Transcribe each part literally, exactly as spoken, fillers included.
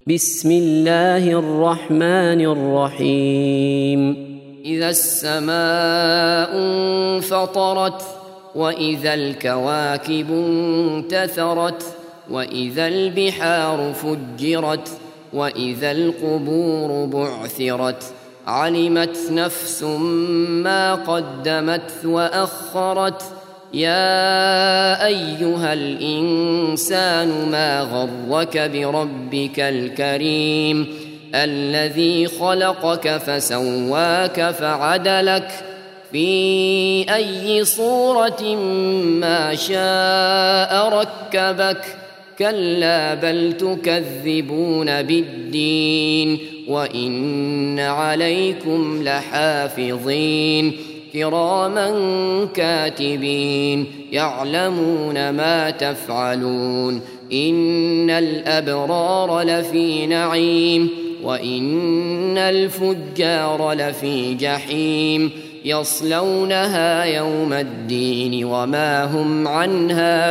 بسم الله الرحمن الرحيم إذا السماء انفطرت وإذا الكواكب انتثرت وإذا البحار فجرت وإذا القبور بعثرت علمت نفس ما قدمت وأخرت يا أيها الإنسان ما غرك بربك الكريم الذي خلقك فسواك فعدلك في أي صورة ما شاء ركبك كلا بل تكذبون بالدين وإن عليكم لحافظين كراما كاتبين يعلمون ما تفعلون إن الأبرار لفي نعيم وإن الفجار لفي جحيم يصلونها يوم الدين وما هم عنها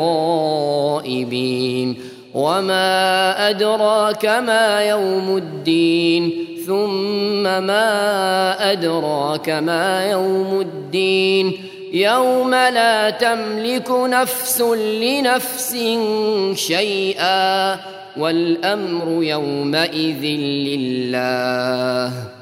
بغائبين وما أدراك ما يوم الدين ثم ما أدراك ما يوم الدين يوم لا تملك نفس لنفس شيئا والأمر يومئذ لله